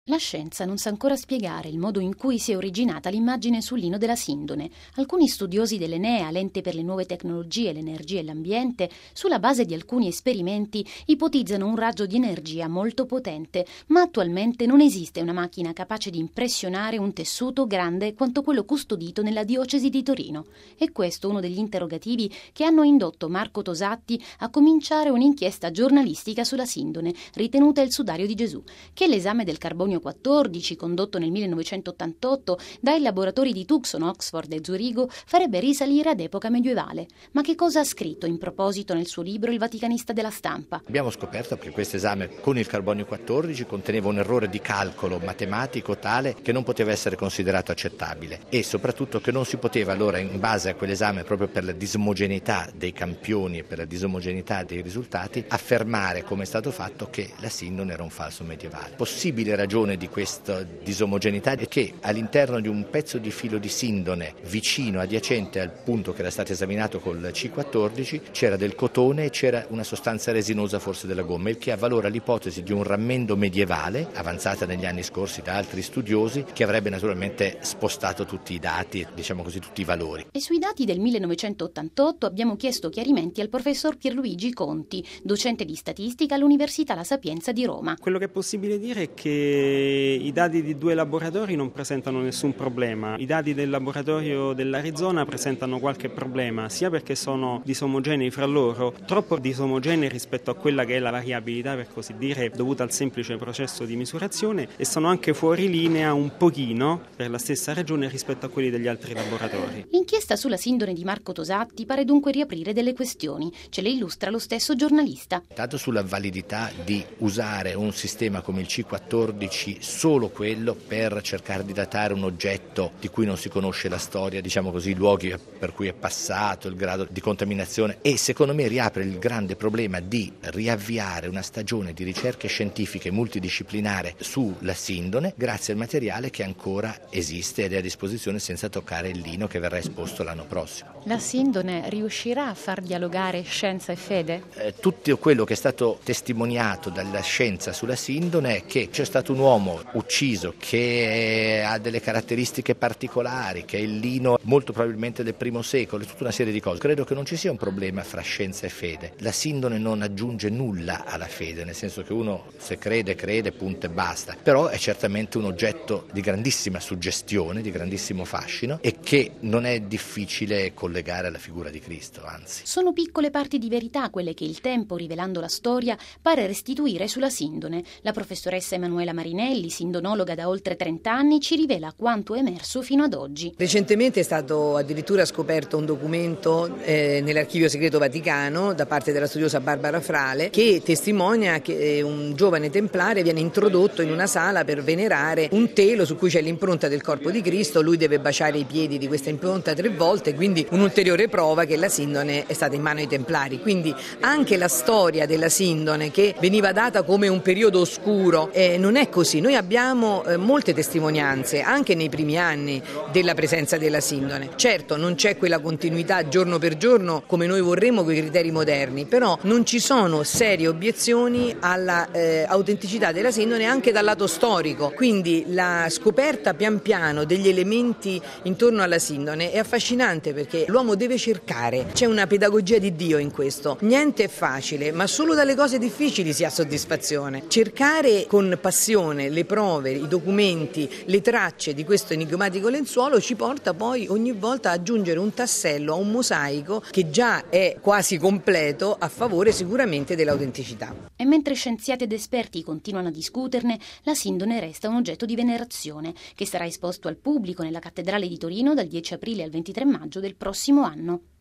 La scienza non sa ancora spiegare il modo in cui si è originata l'immagine sul lino della Sindone. Alcuni studiosi dell'Enea, l'ente per le nuove tecnologie, l'energia e l'ambiente, sulla base di alcuni esperimenti, ipotizzano un raggio di energia molto potente, ma attualmente non esiste una macchina capace di impressionare un tessuto grande quanto quello custodito nella diocesi di Torino. E questo è uno degli interrogativi che hanno indotto Marco Tosatti a cominciare un'inchiesta giornalistica sulla Sindone, ritenuta il sudario di Gesù, che l'esame del carbonio 14, condotto nel 1988 dai laboratori di Tucson, Oxford e Zurigo, farebbe risalire ad epoca medievale. Ma che cosa ha scritto in proposito nel suo libro Il Vaticanista della Stampa? Abbiamo scoperto che questo esame con il carbonio 14 conteneva un errore di calcolo matematico tale che non poteva essere considerato accettabile e soprattutto che non si poteva allora, in base a quell'esame, proprio per la disomogeneità dei campioni e per la disomogeneità dei risultati, affermare, come è stato fatto, che la Sindone era un falso medievale. Possibile ragione di questa disomogeneità è che all'interno di un pezzo di filo di Sindone vicino, adiacente al punto che era stato esaminato col C14, c'era del cotone e c'era una sostanza resinosa, forse della gomma, il che avvalora l'ipotesi di un rammendo medievale, avanzata negli anni scorsi da altri studiosi, che avrebbe naturalmente spostato tutti i dati, diciamo così, tutti i valori. E sui dati del 1988 abbiamo chiesto chiarimenti al professor Pierluigi Conti, docente di statistica all'Università La Sapienza di Roma. Quello che è possibile dire è che i dati di due laboratori non presentano nessun problema. I dati del laboratorio dell'Arizona presentano qualche problema, sia perché sono disomogenei fra loro, troppo disomogenei rispetto a quella che è la variabilità, per così dire, dovuta al semplice processo di misurazione, e sono anche fuori linea un pochino, per la stessa ragione, rispetto a quelli degli altri laboratori. L'inchiesta sulla Sindone di Marco Tosatti pare dunque riaprire delle questioni. Ce le illustra lo stesso giornalista. Tanto sulla validità di usare un sistema come il C14, solo quello per cercare di datare un oggetto di cui non si conosce la storia, diciamo così, i luoghi per cui è passato, il grado di contaminazione, e secondo me riapre il grande problema di riavviare una stagione di ricerche scientifiche multidisciplinare sulla Sindone grazie al materiale che ancora esiste ed è a disposizione senza toccare il lino che verrà esposto l'anno prossimo. La Sindone riuscirà a far dialogare scienza e fede? Tutto quello che è stato testimoniato dalla scienza sulla Sindone è che c'è stato un uomo ucciso che ha delle caratteristiche particolari, che è il lino molto probabilmente del I secolo, tutta una serie di cose. Credo che non ci sia un problema fra scienza e fede. La Sindone non aggiunge nulla alla fede, nel senso che uno, se crede, punto e basta. Però è certamente un oggetto di grandissima suggestione, di grandissimo fascino, e che non è difficile collegare alla figura di Cristo, anzi. Sono piccole parti di verità quelle che il tempo, rivelando la storia, pare restituire sulla Sindone. La professoressa Emanuela Marinelli, sindonologa da oltre 30 anni, ci rivela quanto è emerso fino ad oggi. Recentemente è stato addirittura scoperto un documento nell'Archivio Segreto Vaticano da parte della studiosa Barbara Frale che testimonia che un giovane templare viene introdotto in una sala per venerare un telo su cui c'è l'impronta del corpo di Cristo. Lui deve baciare i piedi di questa impronta 3 volte, quindi un'ulteriore prova che la Sindone è stata in mano ai templari. Quindi anche la storia della Sindone, che veniva data come un periodo oscuro, non è così. Noi abbiamo molte testimonianze anche nei primi anni della presenza della Sindone. Certo, non c'è quella continuità giorno per giorno come noi vorremmo con i criteri moderni, però non ci sono serie obiezioni alla autenticità della Sindone anche dal lato storico. Quindi la scoperta pian piano degli elementi intorno alla Sindone è affascinante, perché l'uomo deve cercare. C'è una pedagogia di Dio in questo. Niente è facile, ma solo dalle cose difficili si ha soddisfazione. Cercare con passione le prove, i documenti, le tracce di questo enigmatico lenzuolo ci porta poi ogni volta a aggiungere un tassello a un mosaico che già è quasi completo a favore sicuramente dell'autenticità. E mentre scienziati ed esperti continuano a discuterne, la Sindone resta un oggetto di venerazione che sarà esposto al pubblico nella cattedrale di Torino dal 10 aprile al 23 maggio del prossimo anno.